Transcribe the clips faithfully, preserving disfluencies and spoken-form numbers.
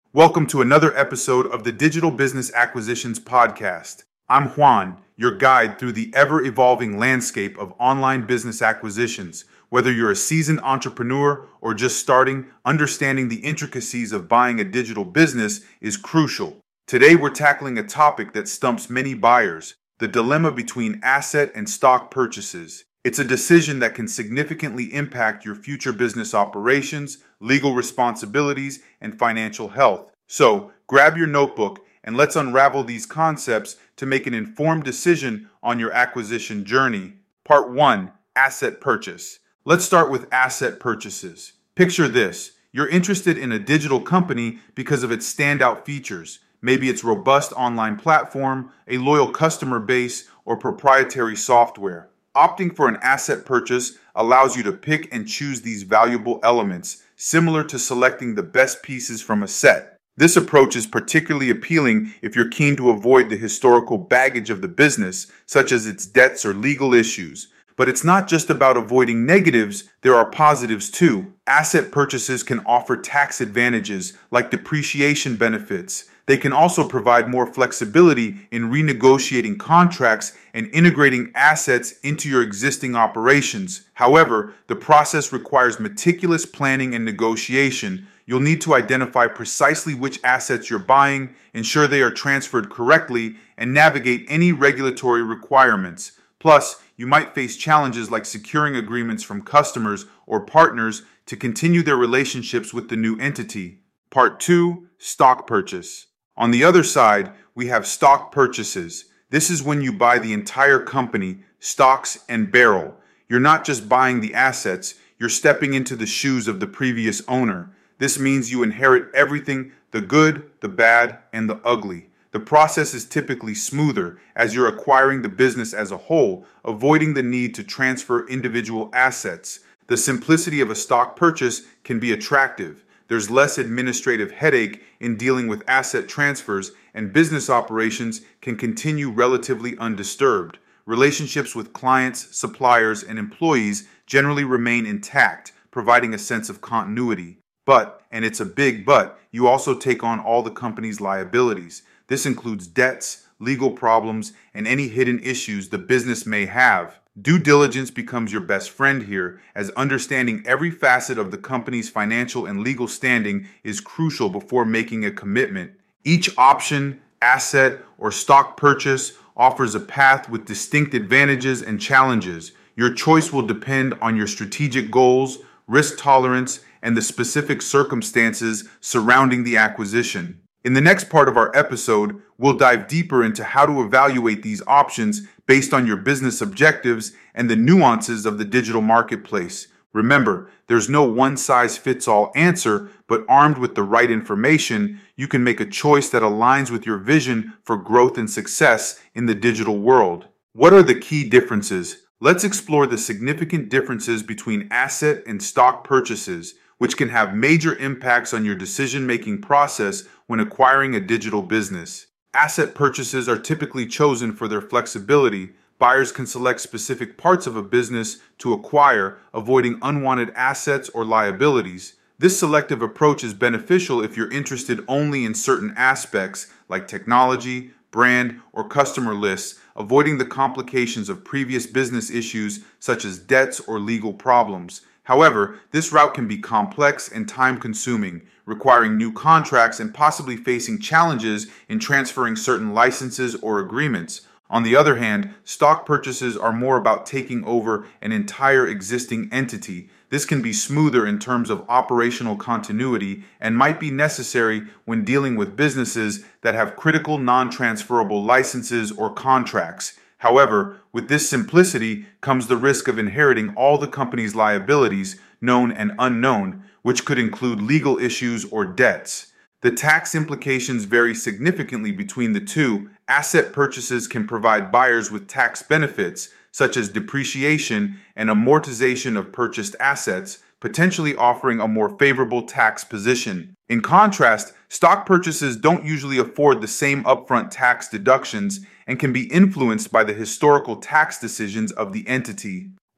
Welcome to another episode of the Digital Business Acquisitions Podcast. I'm Juan, your guide through the ever-evolving landscape of online business acquisitions. Whether you're a seasoned entrepreneur or just starting, understanding the intricacies of buying a digital business is crucial. Today, we're tackling a topic that stumps many buyers: the dilemma between asset and stock purchases. It's a decision that can significantly impact your future business operations, legal responsibilities, and financial health. So, grab your notebook and let's unravel these concepts to make an informed decision on your acquisition journey. Part one. Asset purchase. Let's start with asset purchases. Picture this. You're interested in a digital company because of its standout features. Maybe its robust online platform, a loyal customer base, or proprietary software. Opting for an asset purchase allows you to pick and choose these valuable elements, similar to selecting the best pieces from a set. This approach is particularly appealing if you're keen to avoid the historical baggage of the business, such as its debts or legal issues. But it's not just about avoiding negatives, there are positives too. Asset purchases can offer tax advantages like depreciation benefits. They can also provide more flexibility in renegotiating contracts and integrating assets into your existing operations. However, the process requires meticulous planning and negotiation. You'll need to identify precisely which assets you're buying, ensure they are transferred correctly, and navigate any regulatory requirements. Plus, you might face challenges like securing agreements from customers or partners to continue their relationships with the new entity. Part two. Stock purchase. On the other side, we have stock purchases. This is when you buy the entire company, stocks and barrel. You're not just buying the assets, you're stepping into the shoes of the previous owner. This means you inherit everything, the good, the bad, and the ugly. The process is typically smoother as you're acquiring the business as a whole, avoiding the need to transfer individual assets. The simplicity of a stock purchase can be attractive. There's less administrative headache in dealing with asset transfers, and business operations can continue relatively undisturbed. Relationships with clients, suppliers, and employees generally remain intact, providing a sense of continuity. But, and it's a big but, you also take on all the company's liabilities. This includes debts, legal problems, and any hidden issues the business may have. Due diligence becomes your best friend here, as understanding every facet of the company's financial and legal standing is crucial before making a commitment. Each option, asset, or stock purchase offers a path with distinct advantages and challenges. Your choice will depend on your strategic goals, risk tolerance, and the specific circumstances surrounding the acquisition. In the next part of our episode, we'll dive deeper into how to evaluate these options based on your business objectives and the nuances of the digital marketplace. Remember, there's no one-size-fits-all answer, but armed with the right information, you can make a choice that aligns with your vision for growth and success in the digital world. What are the key differences? Let's explore the significant differences between asset and stock purchases, which can have major impacts on your decision-making process when acquiring a digital business. Asset purchases are typically chosen for their flexibility. Buyers can select specific parts of a business to acquire, avoiding unwanted assets or liabilities. This selective approach is beneficial if you're interested only in certain aspects like technology, brand, or customer lists, avoiding the complications of previous business issues such as debts or legal problems. However, this route can be complex and time-consuming, requiring new contracts and possibly facing challenges in transferring certain licenses or agreements. On the other hand, stock purchases are more about taking over an entire existing entity. This can be smoother in terms of operational continuity and might be necessary when dealing with businesses that have critical non-transferable licenses or contracts. However, with this simplicity comes the risk of inheriting all the company's liabilities, known and unknown, which could include legal issues or debts. The tax implications vary significantly between the two. Asset purchases can provide buyers with tax benefits, such as depreciation and amortization of purchased assets, potentially offering a more favorable tax position. In contrast, stock purchases don't usually afford the same upfront tax deductions and can be influenced by the historical tax decisions of the entity.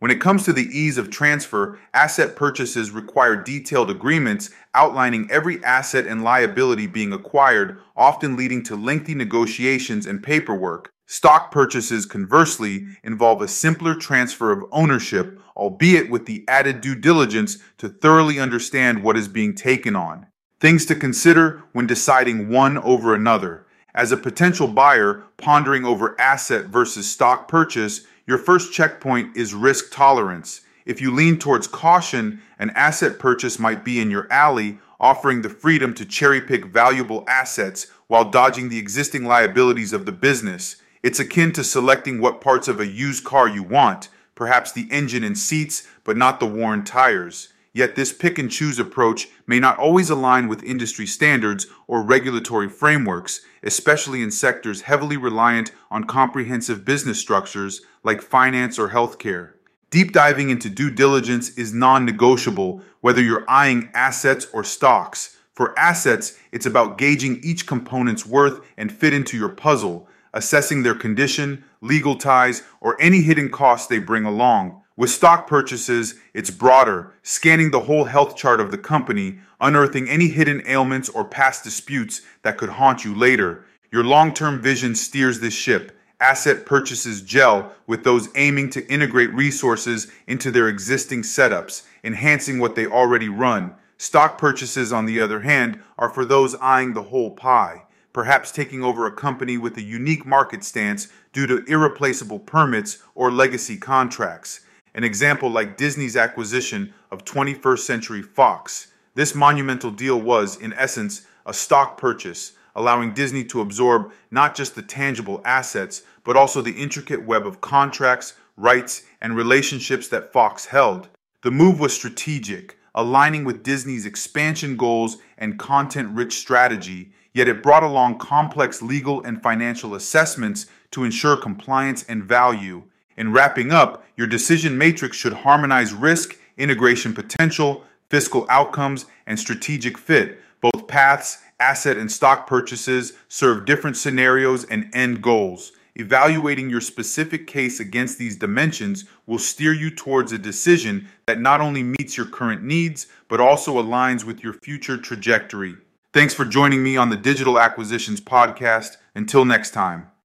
When it comes to the ease of transfer, asset purchases require detailed agreements outlining every asset and liability being acquired, often leading to lengthy negotiations and paperwork. Stock purchases, conversely, involve a simpler transfer of ownership, albeit with the added due diligence to thoroughly understand what is being taken on. Things to consider when deciding one over another. As a potential buyer pondering over asset versus stock purchase, your first checkpoint is risk tolerance. If you lean towards caution, an asset purchase might be in your alley, offering the freedom to cherry-pick valuable assets while dodging the existing liabilities of the business. It's akin to selecting what parts of a used car you want, perhaps the engine and seats, but not the worn tires. Yet this pick-and-choose approach may not always align with industry standards or regulatory frameworks, especially in sectors heavily reliant on comprehensive business structures like finance or healthcare. Deep diving into due diligence is non-negotiable, whether you're eyeing assets or stocks. For assets, it's about gauging each component's worth and fit into your puzzle, assessing their condition, legal ties, or any hidden costs they bring along. With stock purchases, it's broader, scanning the whole health chart of the company, unearthing any hidden ailments or past disputes that could haunt you later. Your long-term vision steers this ship. Asset purchases gel with those aiming to integrate resources into their existing setups, enhancing what they already run. Stock purchases, on the other hand, are for those eyeing the whole pie, perhaps taking over a company with a unique market stance due to irreplaceable permits or legacy contracts. An example like Disney's acquisition of twenty-first Century Fox. This monumental deal was, in essence, a stock purchase, allowing Disney to absorb not just the tangible assets, but also the intricate web of contracts, rights, and relationships that Fox held. The move was strategic, aligning with Disney's expansion goals and content-rich strategy, yet it brought along complex legal and financial assessments to ensure compliance and value. In wrapping up, your decision matrix should harmonize risk, integration potential, fiscal outcomes, and strategic fit. Both paths, asset and stock purchases, serve different scenarios and end goals. Evaluating your specific case against these dimensions will steer you towards a decision that not only meets your current needs, but also aligns with your future trajectory. Thanks for joining me on the Digital Acquisitions Podcast. Until next time.